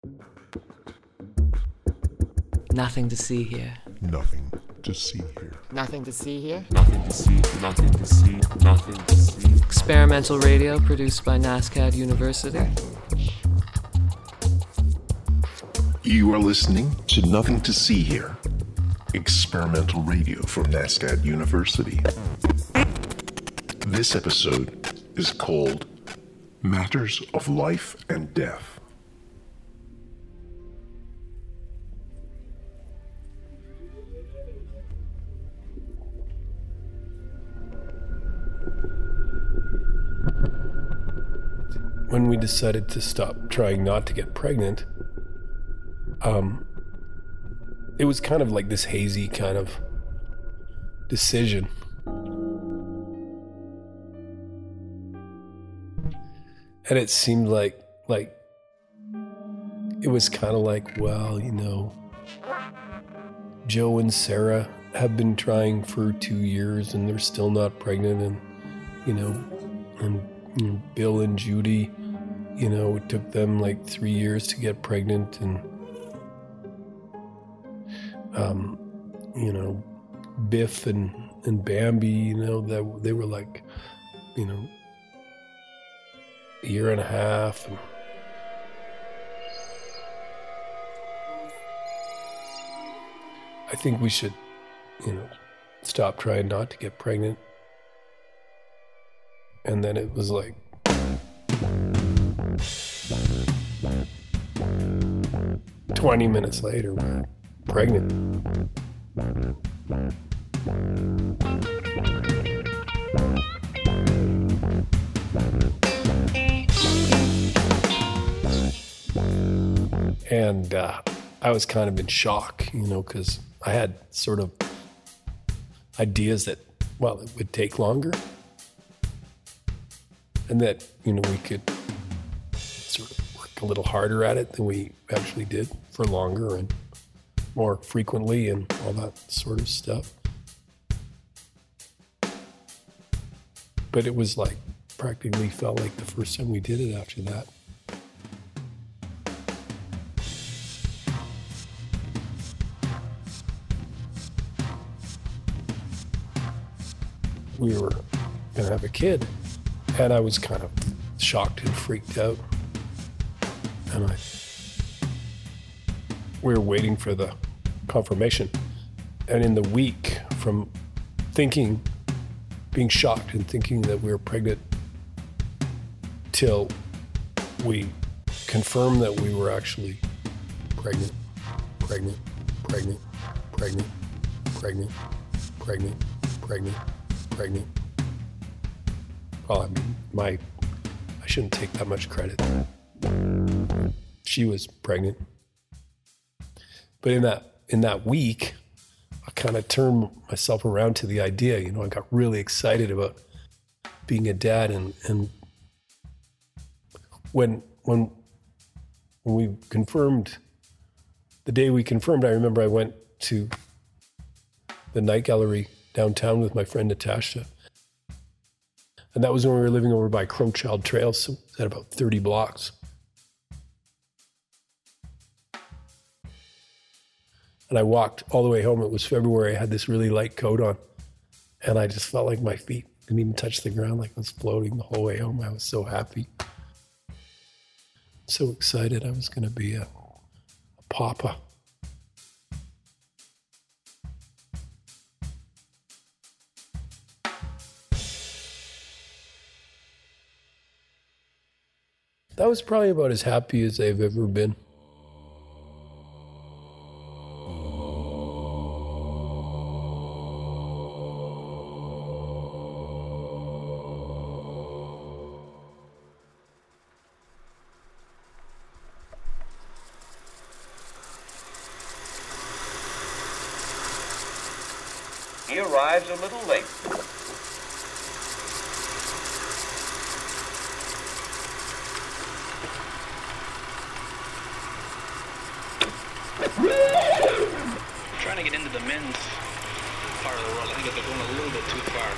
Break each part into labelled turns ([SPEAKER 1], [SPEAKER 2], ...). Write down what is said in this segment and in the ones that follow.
[SPEAKER 1] Nothing to see here.
[SPEAKER 2] Nothing to see here.
[SPEAKER 1] Nothing to see here.
[SPEAKER 3] Nothing to see, nothing to see, nothing to see.
[SPEAKER 1] Experimental radio produced by NASCAD University.
[SPEAKER 2] You are listening to Nothing to See Here, experimental radio from NASCAD University. This episode is called Matters of Life and Death.
[SPEAKER 4] When we decided to stop trying not to get pregnant, it was kind of like this hazy kind of decision. And it seemed like it was kind of like, well, you know, Joe and Sarah have been trying for 2 years and they're still not pregnant, and Bill and Judy, you know, it took them like 3 years to get pregnant, and Biff and Bambi, you know, that they were like, you know, a year and a half, and I think we should, you know, stop trying not to get pregnant. And then it was like, "20 minutes later, we're pregnant." And I was kind of in shock, you know, because I had sort of ideas that, well, it would take longer, and that, you know, we could sort of work a little harder at it than we actually did, for longer and more frequently and all that sort of stuff. But it was like, practically felt like the first time we did it after that. We were going to have a kid, and I was kind of shocked and freaked out. And we were waiting for the confirmation. And in the week from being shocked and thinking that we were pregnant, till we confirmed that we were actually pregnant. Well, I mean, I shouldn't take that much credit. She was pregnant. But in that week, I kind of turned myself around to the idea, you know, I got really excited about being a dad, and when we confirmed, the day we confirmed, I remember I went to the night gallery downtown with my friend Natasha. And that was when we were living over by Crowchild Trail, so it's at about 30 blocks. And I walked all the way home. It was February. I had this really light coat on, and I just felt like my feet didn't even touch the ground, like I was floating the whole way home. I was so happy. So excited I was going to be a papa. That was probably about as happy as I've ever been.
[SPEAKER 5] He arrives a little late.
[SPEAKER 6] Trying to get into the men's part of the world. I think they're going a little bit too far.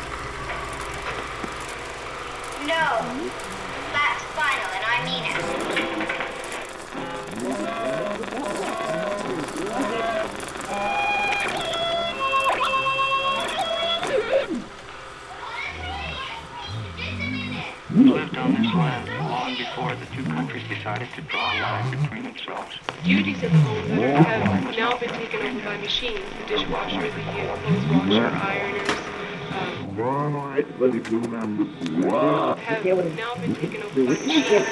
[SPEAKER 7] No. That's final, and I mean it.
[SPEAKER 6] Lived on this land long before the two countries decided to draw a line between themselves.
[SPEAKER 7] Duties of the home have now been taken over by machines. The dishwasher, the clothes washer, ironers have now been taken over by machines.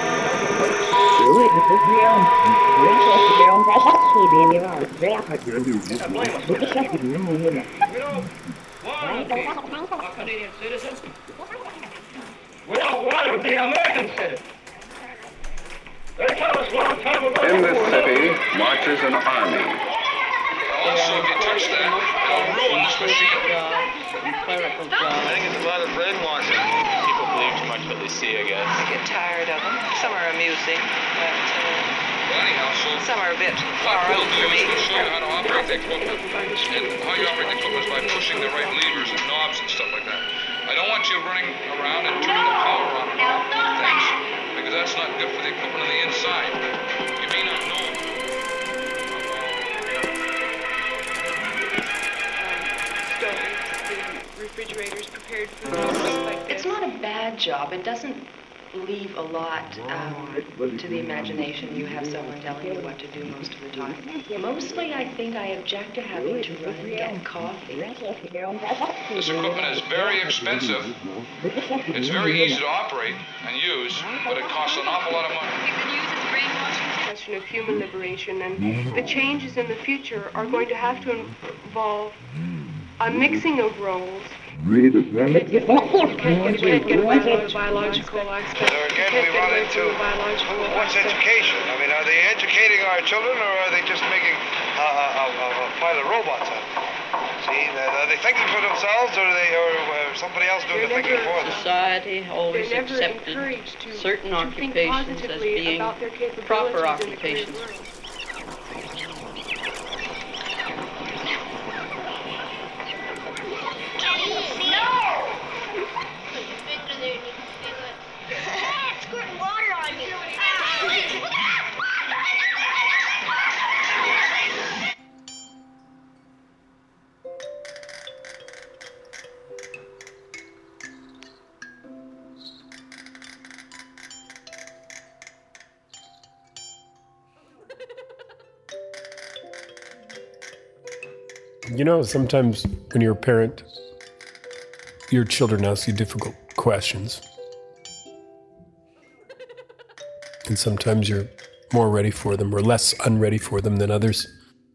[SPEAKER 6] Canadian citizens. We don't want to be American citizens. They tell us a long time ago.
[SPEAKER 5] In this city marches an army.
[SPEAKER 3] Also, if you touch that, it'll ruin this machine.
[SPEAKER 8] I think it's a lot of brainwashing. People believe too much what they see, I guess.
[SPEAKER 9] I get tired of them. Some are amusing, but
[SPEAKER 3] Well, anyhow, so
[SPEAKER 9] some are a bit
[SPEAKER 3] what
[SPEAKER 9] far
[SPEAKER 3] we'll
[SPEAKER 9] out
[SPEAKER 3] do
[SPEAKER 9] for me.
[SPEAKER 3] is we'll show you how to operate the equipment. And how you operate the equipment is by pushing the right levers and knobs and stuff like that. I don't want you running around and turning the power on and off and things, because that's not good for the equipment on the inside. You may not know.
[SPEAKER 7] Stoves, the refrigerators, prepared food, stuff like this.
[SPEAKER 10] It's not a bad job. It doesn't leave a lot to the imagination. You have someone telling you what to do most of the time. Mostly, I think I object to having to run and get coffee.
[SPEAKER 3] This equipment is very expensive. It's very easy to operate and use, but it costs an awful lot of money.
[SPEAKER 7] Question of human liberation, and the changes in the future are going to have to involve a mixing of roles. You can't get away from the biological aspect.
[SPEAKER 5] So again, we run into what's education? I mean, are they educating our children, or are they just making a pile of robots out of them? See, are they thinking for themselves, or somebody else doing the thinking for them?
[SPEAKER 11] Society always
[SPEAKER 7] They're never
[SPEAKER 11] accepted
[SPEAKER 7] encouraged to
[SPEAKER 11] certain
[SPEAKER 7] think
[SPEAKER 11] occupations as
[SPEAKER 7] positively
[SPEAKER 11] being
[SPEAKER 7] about their capabilities
[SPEAKER 11] proper
[SPEAKER 7] in the career
[SPEAKER 11] occupations.
[SPEAKER 7] world.
[SPEAKER 12] Squirting water on you.
[SPEAKER 4] You know, sometimes when you're a parent, your children ask you difficult questions. And sometimes you're more ready for them or less unready for them than others.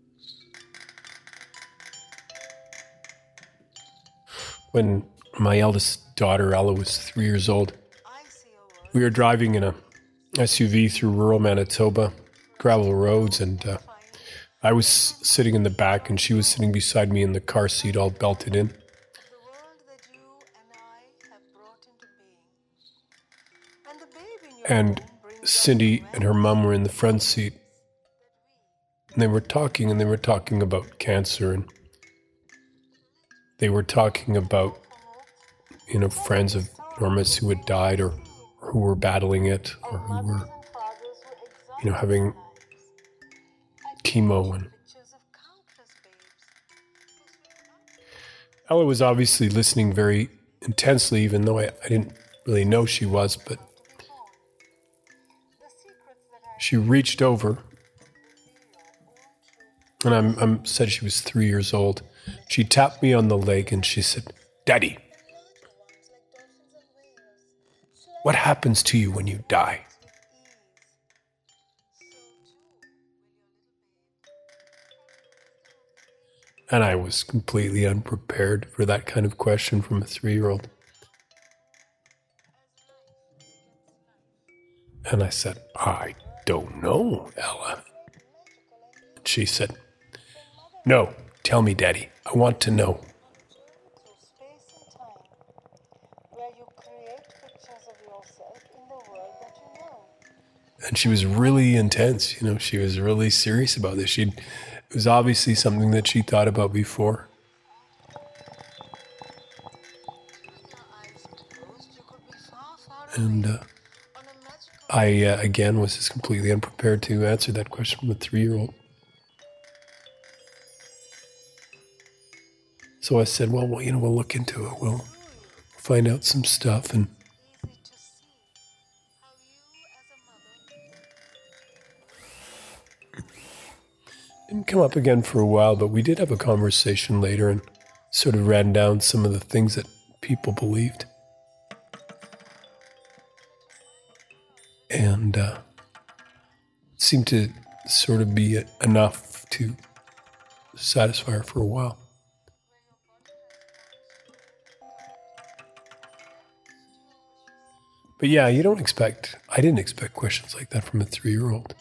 [SPEAKER 4] When my eldest daughter, Ella, was 3 years old, we were driving in a SUV through rural Manitoba, gravel roads, and I was sitting in the back and she was sitting beside me in the car seat all belted in. And Cindy and her mom were in the front seat. And they were talking about cancer, and they were talking about, friends of Norma's who had died or who were battling it or who were, having chemo. And Ella was obviously listening very intensely, even though I didn't really know she was, but she reached over, and I said she was 3 years old. She tapped me on the leg and she said, "Daddy, what happens to you when you die?" And I was completely unprepared for that kind of question from a 3-year-old. And I said, "I don't know, Ella." She said, "No, tell me, Daddy. I want to know." And she was really intense, she was really serious about this. It was obviously something that she thought about before. And I, again, was just completely unprepared to answer that question from a 3-year-old. So I said, well, we'll look into it. We'll find out some stuff. And didn't come up again for a while, but we did have a conversation later and sort of ran down some of the things that people believed. And it seemed to sort of be enough to satisfy her for a while. But yeah, I didn't expect questions like that from a 3-year-old.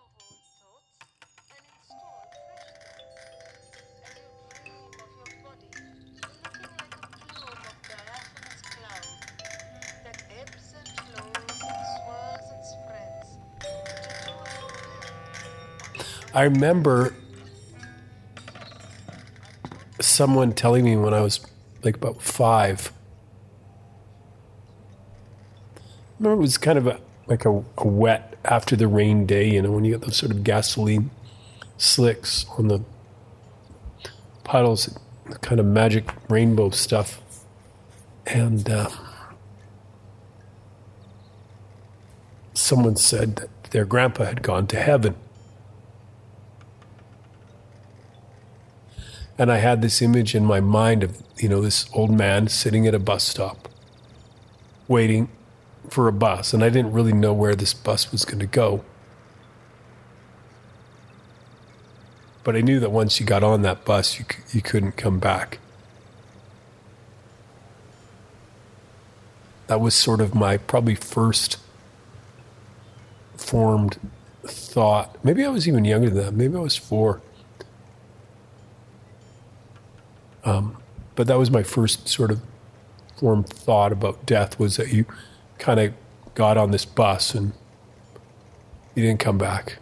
[SPEAKER 4] I remember someone telling me when I was like about 5. I remember it was kind of a wet after the rain day, when you get those sort of gasoline slicks on the puddles, the kind of magic rainbow stuff. And someone said that their grandpa had gone to heaven. And I had this image in my mind of, this old man sitting at a bus stop, waiting for a bus. And I didn't really know where this bus was going to go. But I knew that once you got on that bus, you couldn't come back. That was sort of my probably first formed thought. Maybe I was even younger than that. Maybe I was 4. But that was my first sort of formed thought about death, was that you kind of got on this bus and you didn't come back.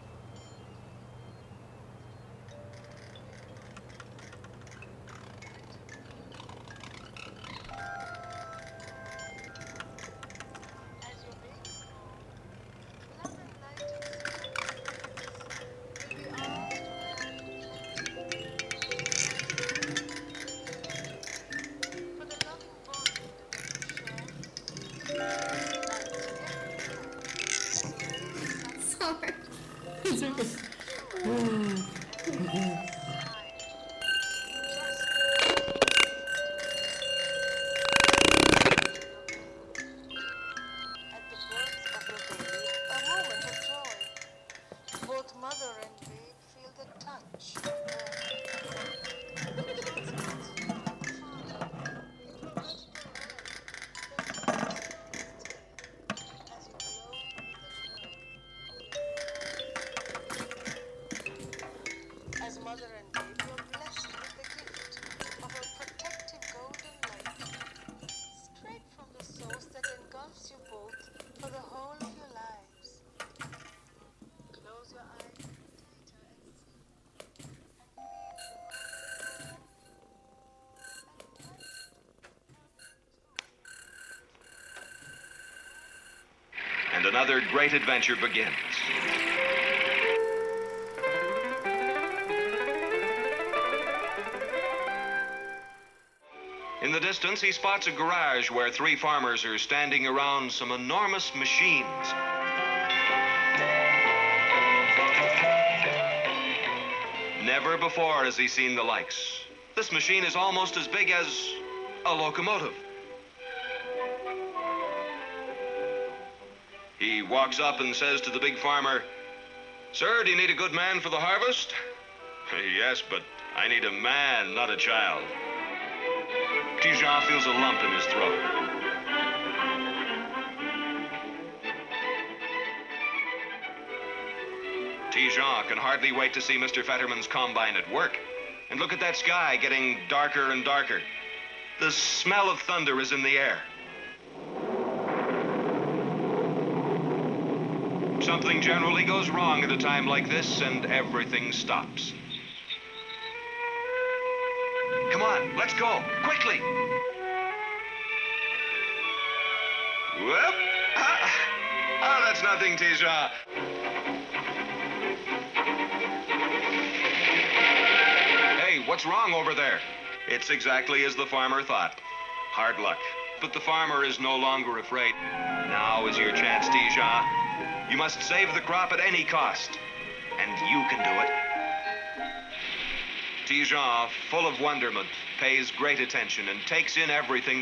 [SPEAKER 11] And another great adventure begins. In the distance, he spots a garage where 3 farmers are standing around some enormous machines. Never before has he seen the likes. This machine is almost as big as a locomotive. He walks up and says to the big farmer, "Sir, do you need a good man for the harvest?" "Yes, but I need a man, not a child." Tijan feels a lump in his throat. Tijan can hardly wait to see Mr. Fetterman's combine at work. And look at that sky getting darker and darker. The smell of thunder is in the air. Something generally goes wrong at a time like this, and everything stops. Come on, let's go, quickly. Whoop. Oh, that's nothing, Tisha. Hey, what's wrong over there? It's exactly as the farmer thought. Hard luck. But the farmer is no longer afraid. Now is your chance, Tisha. You must save the crop at any cost. And you can do it. Tisha, full of wonderment, pays great attention and takes in everything.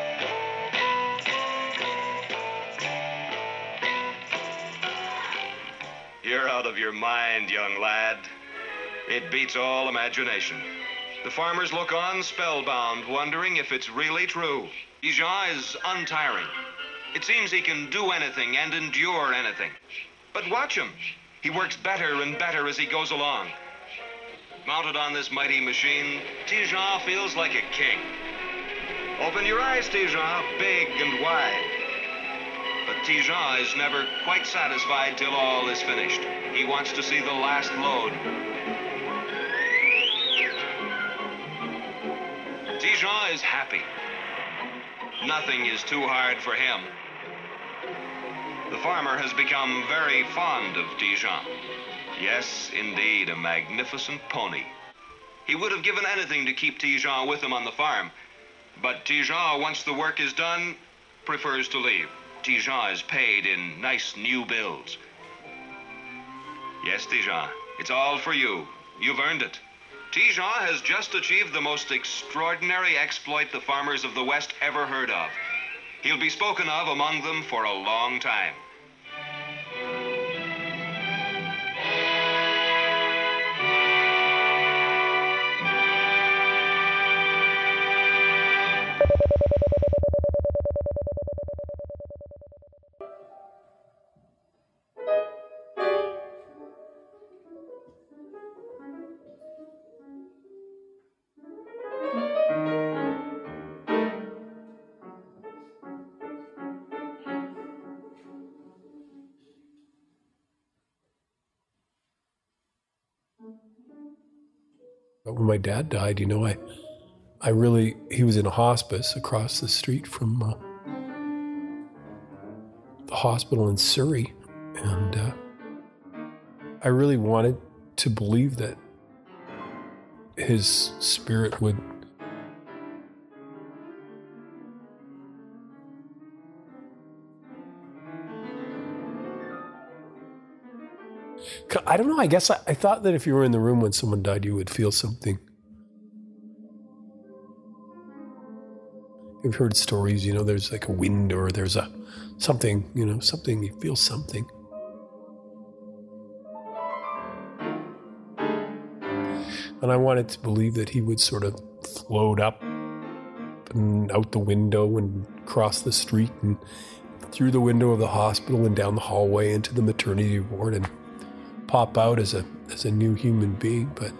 [SPEAKER 11] You're out of your mind, young lad. It beats all imagination. The farmers look on spellbound, wondering if it's really true. Tisha is untiring. It seems he can do anything and endure anything. But watch him. He works better and better as he goes along. Mounted on this mighty machine, Tisha feels like a king. Open your eyes, Tisha, big and wide. But Tisha is never quite satisfied till all is finished. He wants to see the last load. Tisha is happy. Nothing is too hard for him. The farmer has become very fond of Tisha. Yes, indeed, a magnificent pony. He would have given anything to keep Tisha with him on the farm. But Tisha, once the work is done, prefers to leave. Tisha is paid in nice new bills. Yes, Tisha, it's all for you. You've earned it. Tisha has just achieved the most extraordinary exploit the farmers of the West ever heard of. He'll be spoken of among them for a long time.
[SPEAKER 4] But when my dad died, he was in a hospice across the street from the hospital in Surrey. And I really wanted to believe that his spirit would I don't know. I guess I thought that if you were in the room when someone died, you would feel something. You've heard stories, there's like a wind or there's something, something, you feel something. And I wanted to believe that he would sort of float up and out the window and cross the street and through the window of the hospital and down the hallway into the maternity ward and pop out as a new human being. But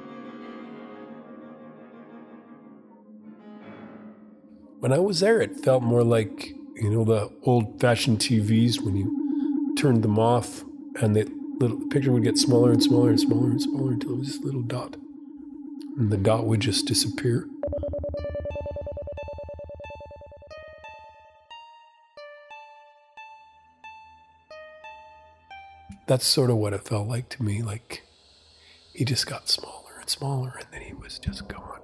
[SPEAKER 4] when I was there, it felt more like, the old-fashioned TVs when you turned them off and the picture would get smaller and smaller and smaller and smaller until it was this little dot. And the dot would just disappear. That's sort of what it felt like to me, like he just got smaller and smaller and then he was just gone.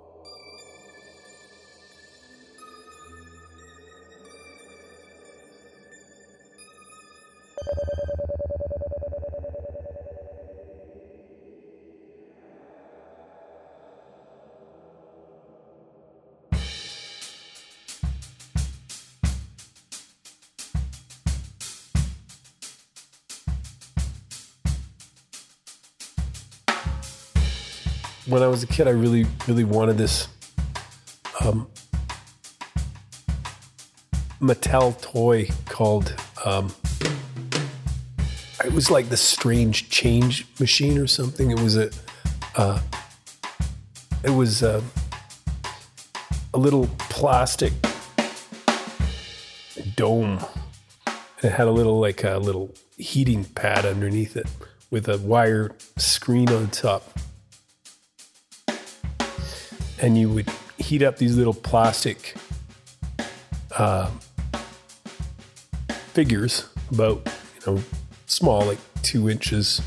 [SPEAKER 4] When I was a kid, I really, really wanted this Mattel toy called, it was like the strange change machine or something. It was a little plastic dome. It had a little heating pad underneath it with a wire screen on top. And you would heat up these little plastic figures about, small, like 2 inches.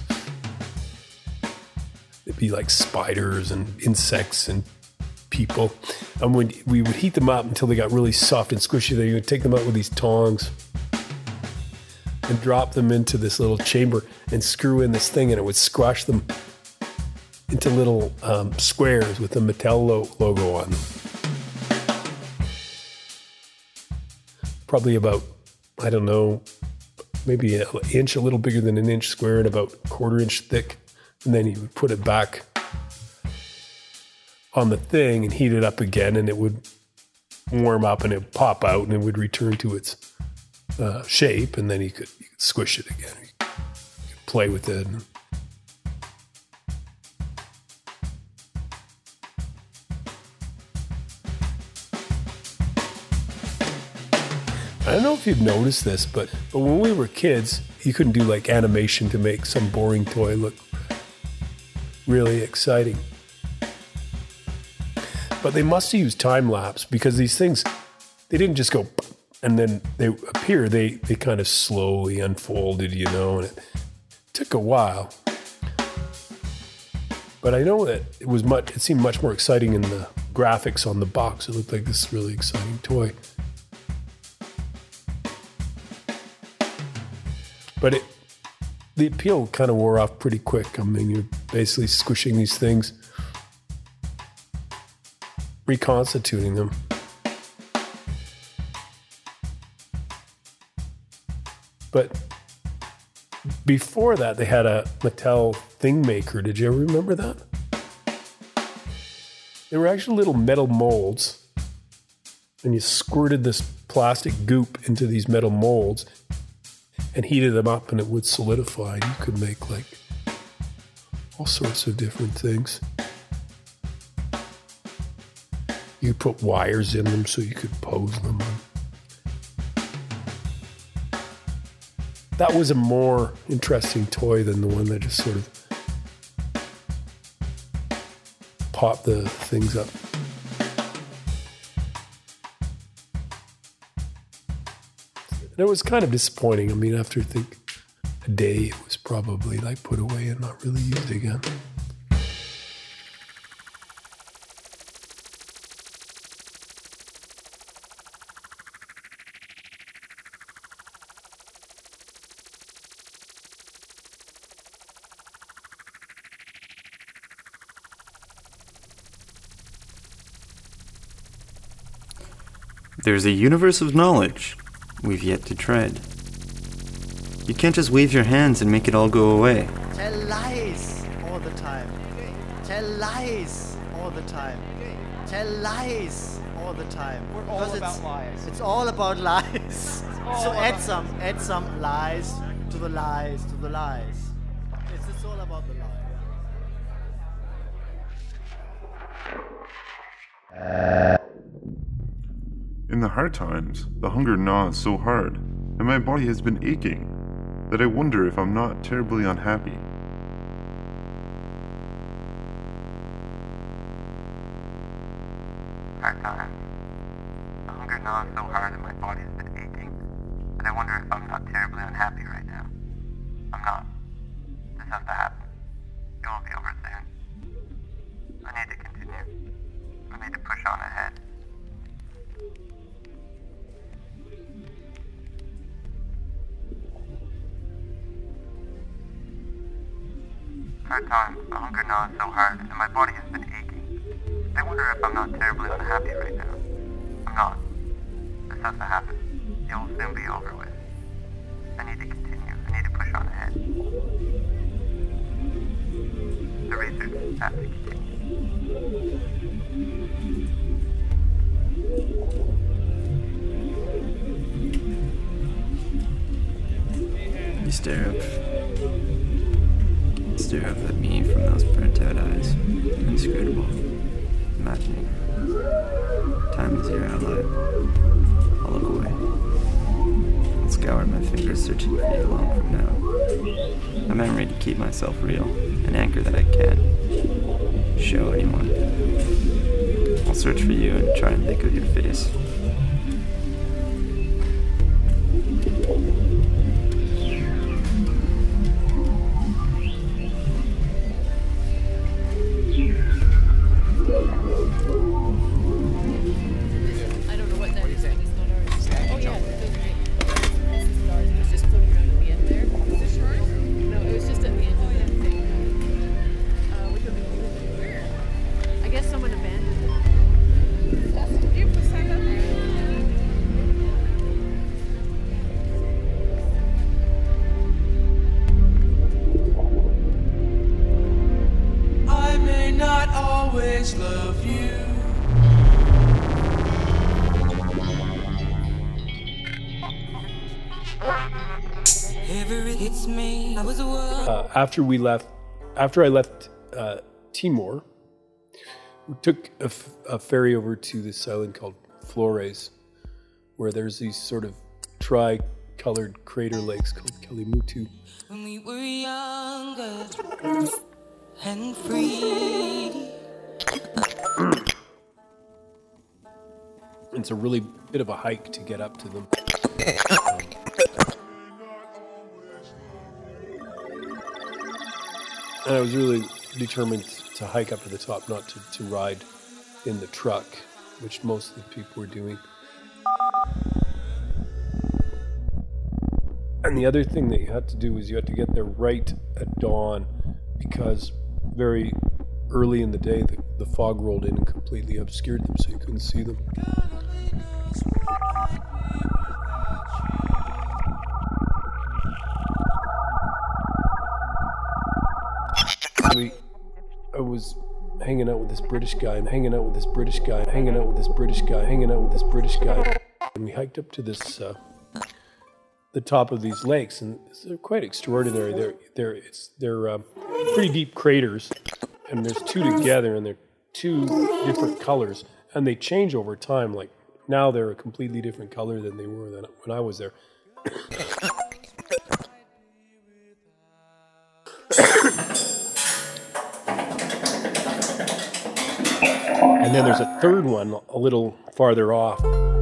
[SPEAKER 4] It'd be like spiders and insects and people. And when we would heat them up until they got really soft and squishy, then you would take them out with these tongs and drop them into this little chamber and screw in this thing, and it would squash them into little squares with the Mattel logo on them. Probably about, I don't know, maybe an inch, a little bigger than an inch square and about a 1/4 inch thick. And then you would put it back on the thing and heat it up again, and it would warm up and it would pop out and it would return to its shape, and then you could squish it again. You could play with it. I don't know if you've noticed this, but when we were kids, you couldn't do like animation to make some boring toy look really exciting. But they must have used time lapse, because these things, they didn't just go and then they appear. They kind of slowly unfolded, and it took a while. But I know that it seemed much more exciting in the graphics on the box. It looked like this really exciting toy. But the appeal kind of wore off pretty quick. I mean, you're basically squishing these things, reconstituting them. But before that, they had a Mattel Thing Maker. Did you ever remember that? They were actually little metal molds, and you squirted this plastic goop into these metal molds and heated them up, and it would solidify. You could make like all sorts of different things. You put wires in them so you could pose them. That was a more interesting toy than the one that just sort of popped the things up. And it was kind of disappointing. I mean, after I think a day, it was probably like put away and not really used again.
[SPEAKER 13] There's a universe of knowledge we've yet to tread. You can't just wave your hands and make it all go away.
[SPEAKER 14] Tell lies all the time. Tell lies all the time. Tell lies all the time.
[SPEAKER 15] We're all about lies.
[SPEAKER 14] It's all about lies. So add some lies to the lies to the lies. It's all about the lies.
[SPEAKER 16] In the hard times, the hunger gnaws so hard, and my body has been aching, that I wonder if I'm not terribly unhappy.
[SPEAKER 17] Hard times. The hunger gnaws so hard and my body has been aching, that I wonder if I'm not terribly unhappy right now. I'm not. This has to happen. It will be over soon. I need to continue. I need to push on ahead. Hard times, the hunger gnaws so hard, and my body has been aching. I wonder if I'm not terribly unhappy right now. I'm not. This has to happen. It will soon be over with. I need to continue. I need to push on ahead. The research has to continue.
[SPEAKER 13] You stare up at me from those burnt out eyes. Inscrutable. Imagining. Time is your ally. I'll look away. I'll scour my fingers searching for you long from now. A memory to keep myself real. An anchor that I can't show anyone. I'll search for you and try and think of your face.
[SPEAKER 15] always love you. It's me. I was a
[SPEAKER 4] After I left Timor, we took a ferry over to this island called Flores, where there's these sort of tri-colored crater lakes called Kelimutu.
[SPEAKER 15] When we were younger and free.
[SPEAKER 4] It's a really bit of a hike to get up to them. And I was really determined to hike up to the top, not to ride in the truck, which most of the people were doing. And the other thing that you had to do was you had to get there right at dawn, because very early in the day the fog rolled in and completely obscured them, so you couldn't see them. I was hanging out with this British guy, and hanging out with this British guy, hanging out with this British guy, hanging out with this British guy. And we hiked up to this, the top of these lakes, and they're quite extraordinary. They're pretty deep craters, and there's two together, and they're two different colors, and they change over time. Like now they're a completely different color than they were when I was there. And then there's a third one a little farther off.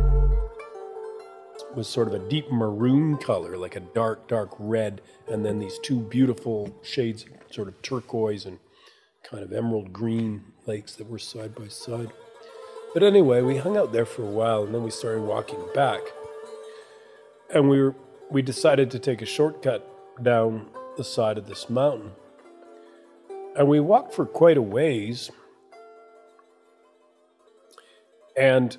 [SPEAKER 4] It was sort of a deep maroon color, like a dark, dark red, and then these two beautiful shades, sort of turquoise and kind of emerald green lakes that were side by side. But anyway, we hung out there for a while, and then we started walking back. And we decided to take a shortcut down the side of this mountain. And we walked for quite a ways. And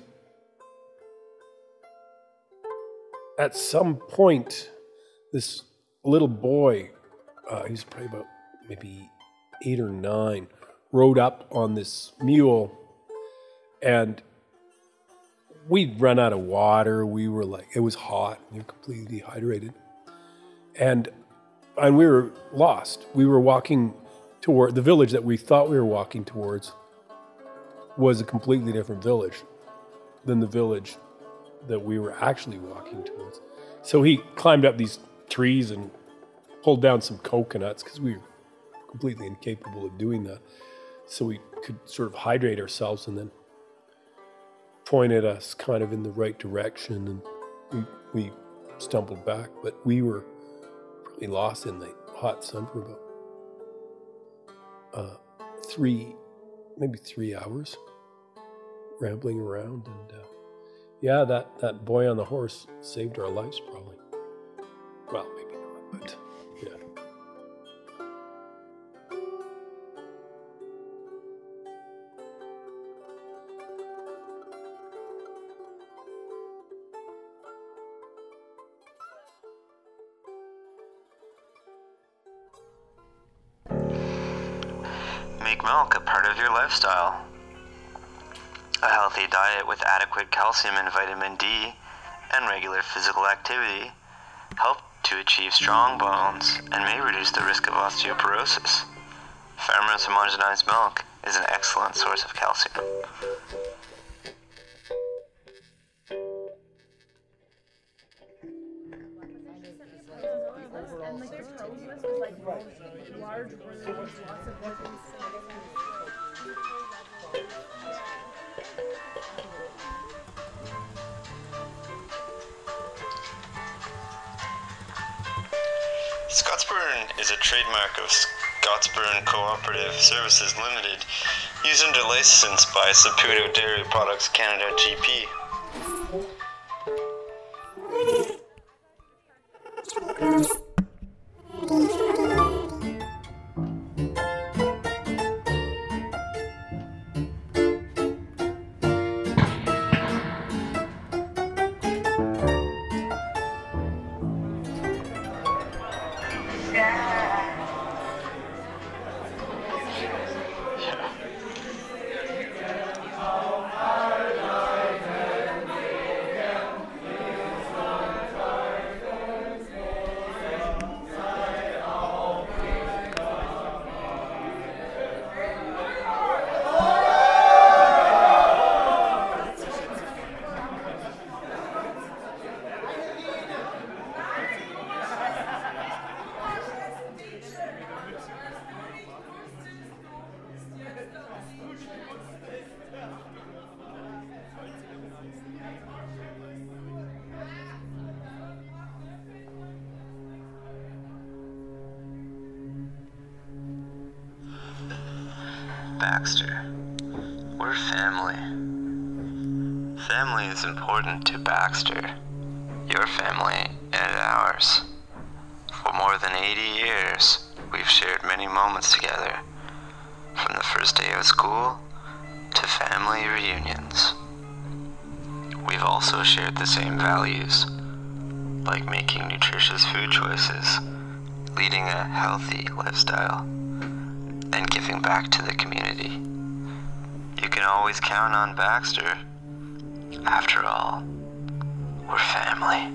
[SPEAKER 4] at some point, this little boy, he's probably about maybe 8 or 9, rode up on this mule, and we'd run out of water. We were like, it was hot. We were completely dehydrated. And we were lost. We were walking toward the village that we thought we were walking towards was a completely different village than the village that we were actually walking towards. So he climbed up these trees and pulled down some coconuts, because we were completely incapable of doing that. So we could sort of hydrate ourselves, and then pointed us kind of in the right direction, and we stumbled back. But we were probably lost in the hot sun for about 3 hours rambling around, and that boy on the horse saved our lives, probably. Well, maybe not, but yeah.
[SPEAKER 17] Make milk a part of your lifestyle. A healthy diet with adequate calcium and vitamin D and regular physical activity help to achieve strong bones and may reduce the risk of osteoporosis. Farmers' homogenized milk is an excellent source of calcium. Scotsburn is a trademark of Scotsburn Cooperative Services Limited, used under license by Saputo Dairy Products Canada GP.
[SPEAKER 13] Baxter. We're family. Family is important to Baxter. Your family and ours. For more than 80 years, we've shared many moments together. From the first day of school to family reunions. We've also shared the same values, like making nutritious food choices, leading a healthy lifestyle, and giving back to the community. You can always count on Baxter. After all, we're family.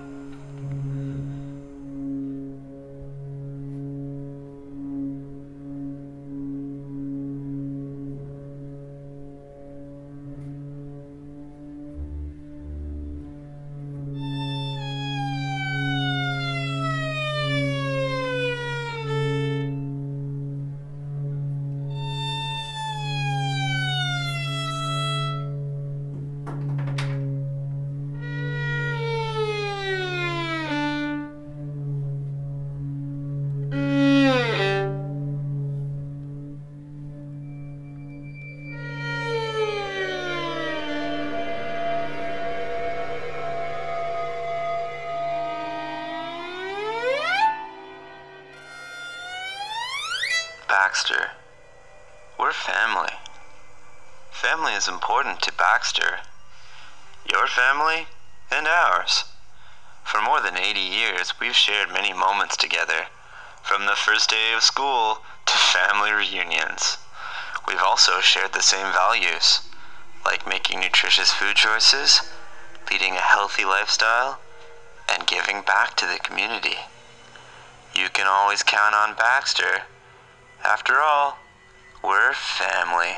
[SPEAKER 13] Baxter. We're family. Family is important to Baxter. Your family and ours. For more than 80 years, we've shared many moments together, from the first day of school to family reunions. We've also shared the same values, like making nutritious food choices, leading a healthy lifestyle, and giving back to the community. You can always count on Baxter. After all, we're family.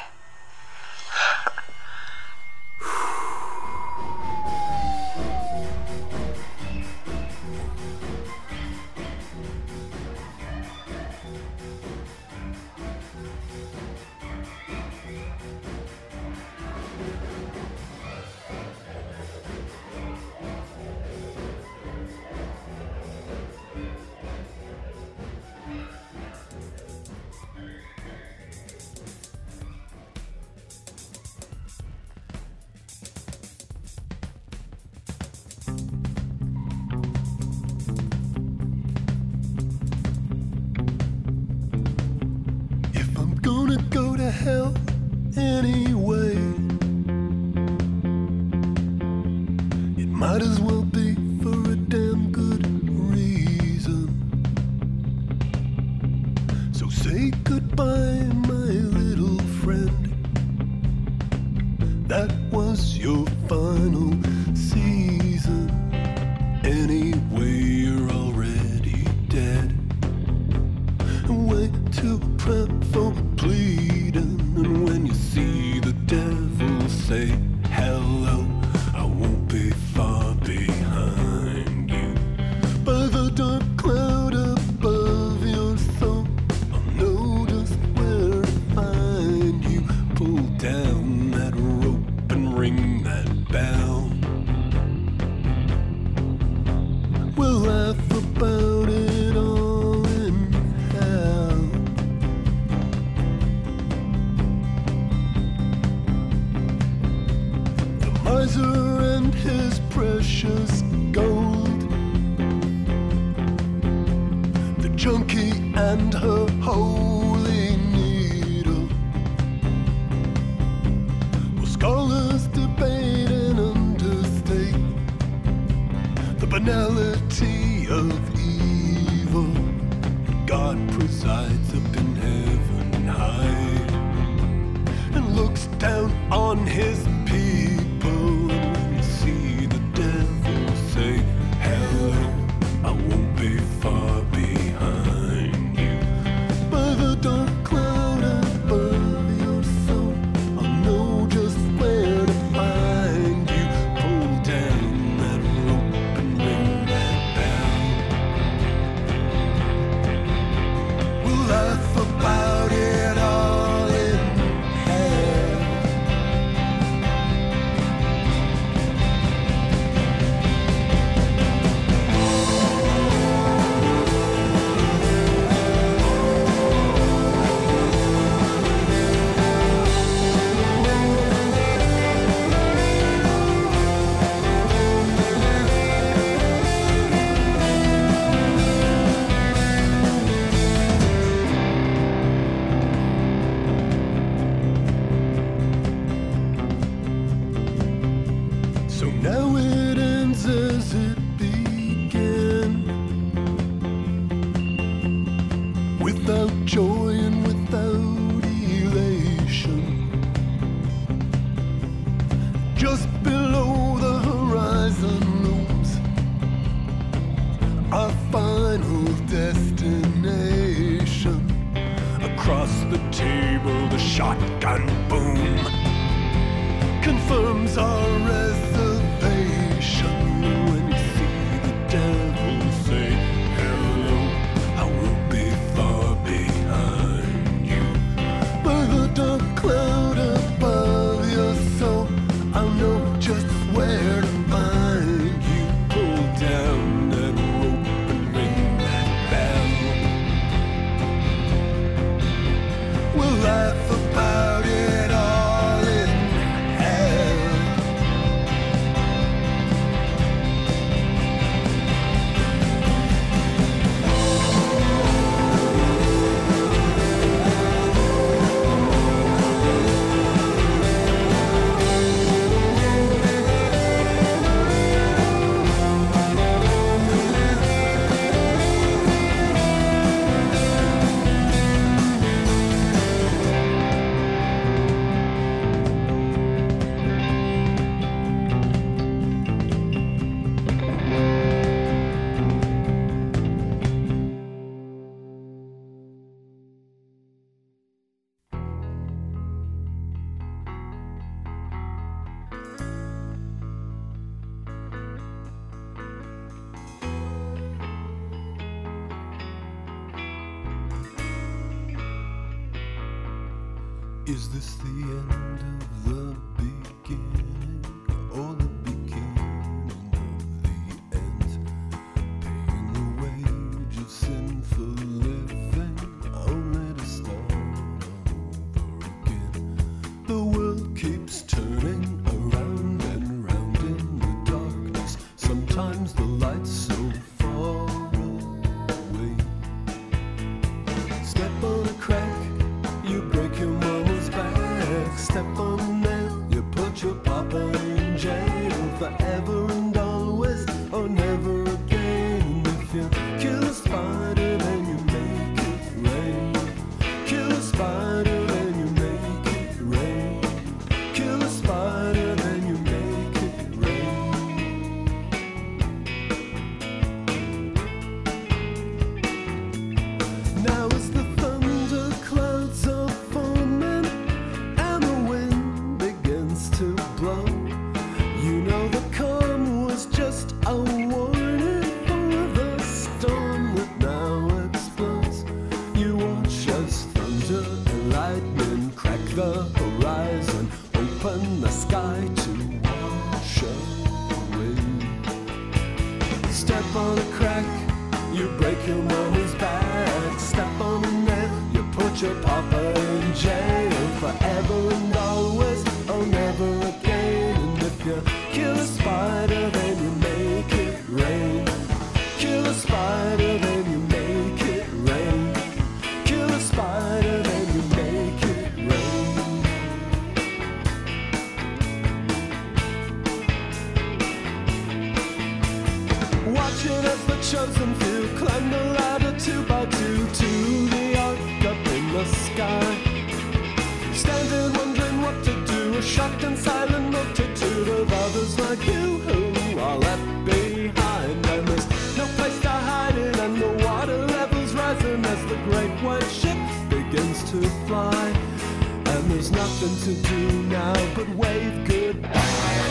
[SPEAKER 18] Go to hell anyway. It might as well be for a damn good reason. So say goodbye, my little friend. That was your final season. Anyway, you're already dead. Way to prep for bleeding, and when you see the devil, say hello. I won't be far behind you. By the dark cloud above your soul, I'll know just where to find you. Pull down that rope and ring that bell. We'll laugh about it all in hell. The miser and his precious gold, the junkie and her holy needle. Well, scholars debate and understate the banality of evil. God presides up in heaven high and looks down on his people. And when you see the devil, say hello. I won't be far behind you. By the dark cloud above your soul, I'll know just where to find you. Pull down that rope and ring that bell. We'll laugh about it all in hell. destination. Across the table, the shotgun boom confirms our reservation. When you see the devil say hello, I will be far behind you. By the dark cloud above your soul, I'll know just where to find you. Pull down that rope and ring that bell. We'll laugh about it all in hell. Is this the end of the beginning or the beginning of the end? Paying the wage of sinful living only to start over again. The world keeps turning around and round in the darkness. Sometimes the light's so far away. Step on a crack, you break your mama's back. Step on a nail, you put your papa in jail. Forever and always, or never again. And if you kill a spider, then you make it rain. Kill a spider, then you make it rain. Kill a spider, then you make it rain. Now as the thunder clouds are forming and the wind begins to blow, you know the calm was just a warning for the storm that now explodes. You watch as thunder and lightning crack the horizon, open the sky to wash away. Step on a crack, you break your mama's back. Step on a nail, you put your papa in jail. Forever and always, or never again. And if you kill a spider, then you make it rain. Kill a spider, then you make it rain. Kill a spider, then you make it rain. Watching as the chosen few climb the ladder 2 by 2 to the ark up in the sky. Standing wondering what to do, a shocked and silent multitude of others like you who are left behind. And there's no place to hide in, and the water level's rising as the great white ship begins to fly. And there's nothing to do now but wave goodbye.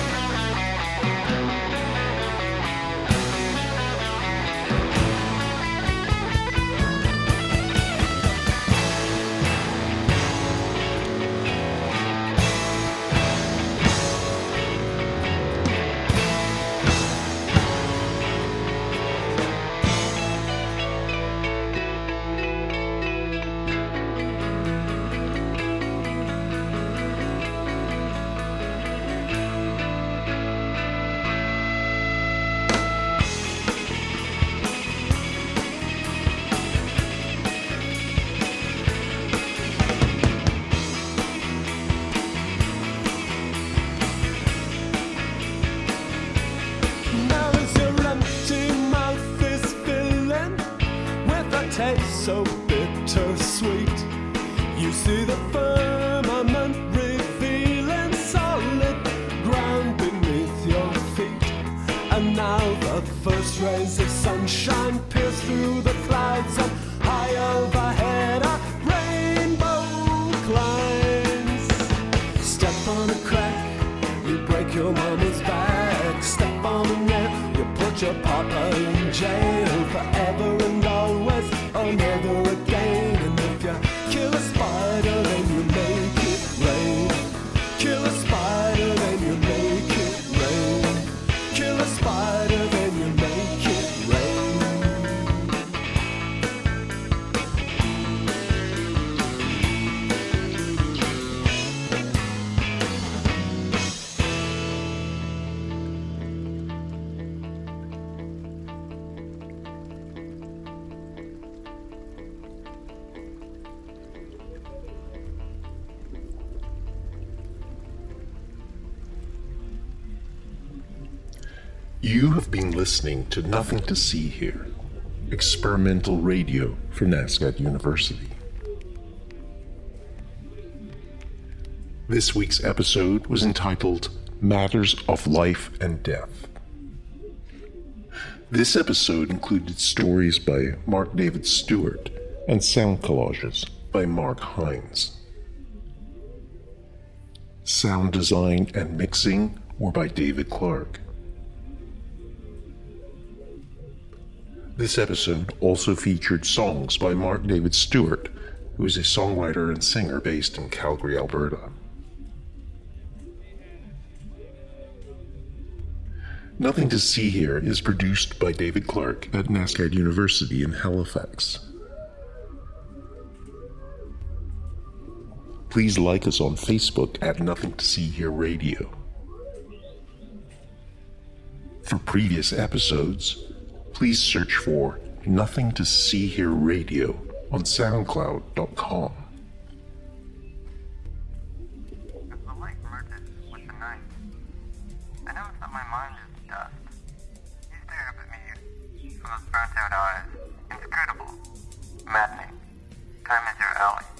[SPEAKER 18] taste so bittersweet. You see the firmament revealing solid ground beneath your feet. And now the first rays of sunshine pierce through the clouds. your partner in jail forever and always, or never again. And if you kill a spider, then you make it rain. Kill a spider, then you make it rain. Kill a spider, then you make it rain.
[SPEAKER 2] You have been listening to Nothing to See Here, experimental radio for NSCAD University. This week's episode was entitled Matters of Life and Death. This episode included stories by Mark David Stewart and sound collages by Mark Hines. Sound design and mixing were by David Clark. This episode also featured songs by Mark David Stewart, who is a songwriter and singer based in Calgary, Alberta. Nothing to See Here is produced by David Clark at NSCAD University in Halifax. Please like us on Facebook at Nothing to See Here Radio. For previous episodes, please search for Nothing to See Here Radio on SoundCloud.com.
[SPEAKER 17] As the light merges with the night, I noticed that my mind is dust. You stared up at me from those burnt-out eyes, inscrutable, maddening. Time is your ally.